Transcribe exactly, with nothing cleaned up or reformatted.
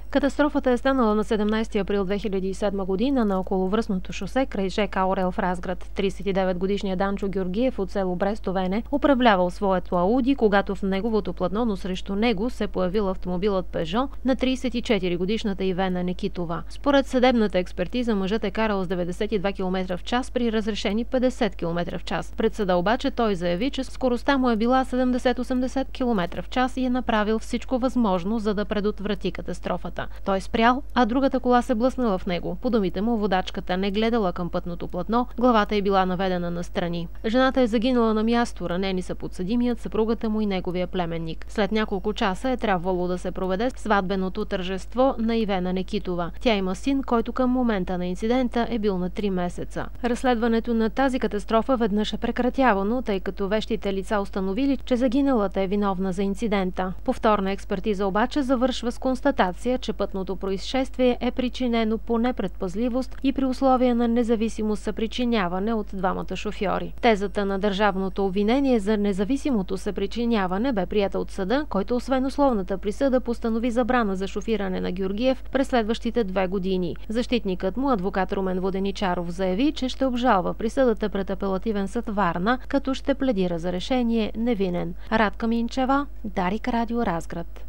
Катастрофата е станала на седемнайсети април две хиляди и седма година на околовръстното шосе край жека Орел в Разград. трийсет и девет годишният Данчо Георгиев от село Брестовене управлявал своето Ауди, когато в неговото платно, но срещу него се появил автомобилът Пежо на трийсет и четири годишната Ивена Некитова. Според съдебната експертиза, мъжът е карал с деветдесет и два километра в час при разрешени петдесет километра в час. Пред съда обаче той заяви, че скоростта му е била седемдесет-осемдесет километра в час и е направил всичко възможно, за да предотврати катастрофата. Той спрял, а другата кола се блъснала в него. По думите му, водачката не гледала към пътното платно, главата й била наведена настрани. Жената е загинала на място, ранени са подсъдимият, съпругата му и неговия племенник. След няколко часа е трябвало да се проведе сватбеното тържество на Ивена Некитова. Тя има син, който към момента на инцидента е бил на три месеца. Разследването на тази катастрофа веднъж е прекратявано, тъй като вещите лица установили, че загиналата е виновна за инцидента. Повторна експертиза обаче завършва с констатация, че пътното происшествие е причинено по непредпазливост и при условия на независимо съпричиняване от двамата шофьори. Тезата на държавното обвинение за независимото съпричиняване бе приета от съда, който освен условната присъда постанови забрана за шофиране на Георгиев през следващите две години. Защитникът му, адвокат Румен Воденичаров, заяви, че ще обжалва присъдата пред апелативен съд Варна, като ще пледира за решение невинен. Радка Минчева, Дарик Радио Разград.